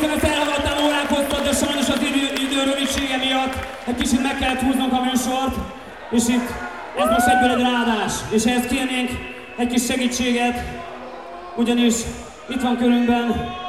Köszönöm, hogy felhallgattam óránkhoz, de sajnos az idő rövidsége miatt egy kicsit meg kellett húznunk a műsort, és itt ez most egyből egy ráadás, és ehhez kérnénk egy kis segítséget, ugyanis itt van körünkben